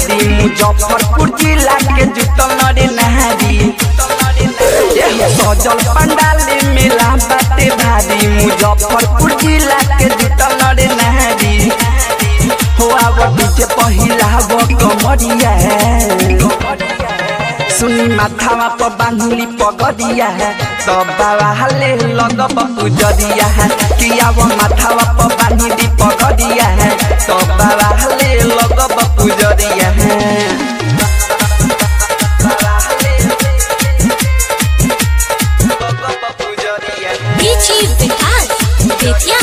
भारी मुजफ्फरपुर जिला के जुटल नरे नारी सजल पंडाल मेला बाटे भारी मुजफ्फरपुर जिला के जुटल नरे नारी हो आव डीजे पहिला कमरिया सुनी माथावा पर बांधली पगड़िया सब बाबा हले लगब पुजरिया किया वो माथावा पर बांधली पगड़िया सब बाबा हले लगब पुजरिया डीजे विकास बेतिया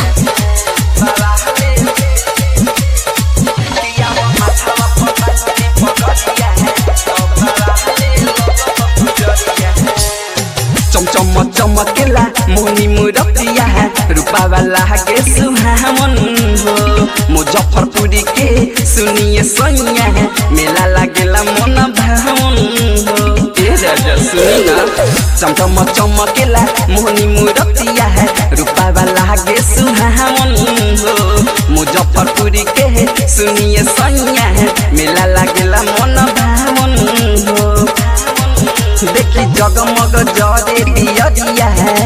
चमकेला मोनी मुरतिया रूपा वाला के सुहावन हो मुजफ्फरपुरी के सुनिए सैया मेला लागेला मन भावन हो ए राजा सुनी ना चमकेला मोनी मुरतिया रूपा वाला के सुहावन हो मुजफ्फरपुरी के सुनिए सैया मेला लागेला मन भावन हो देखी जगमग जरे दिया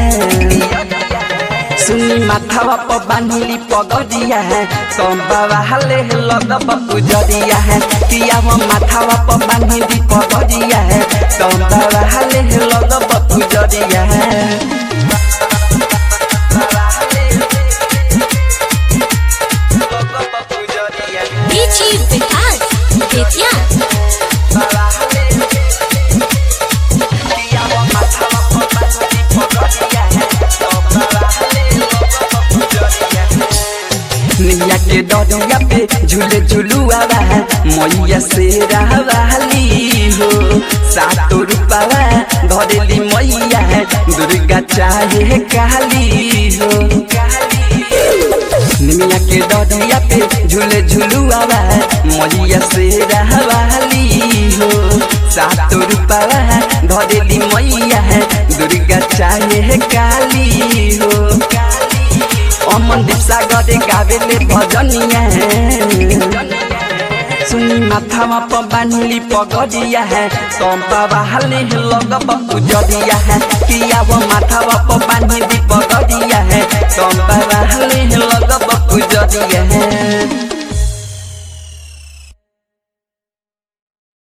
सुनी माथावा पर बांधली पगड़िया सब बाबा हले लगब पुजरिया किया वो माथावा पर बांधली पगड़िया सब बाबा हले लगब पुजरिया डीजे विकास बेतिया निया के डरिया पे झूले झुलुआ मैया से रहवाली हो सातो रूपावा धरेली मैया दुर्गा चाहे काली हो निया के डरिया पे झूले झुलुआ मैया से रहवाली हो सातो रूपावा धरेली मैया दुर्गा चाहे काली हो अमनदीप सागर गावेले भजनिया सुनी माथावा पर बांधली पगड़िया सब बाबा हले लगब पुजरिया किया वो माथावा पर बांधली पगड़िया सब बाबा हले लगब पुजरिया।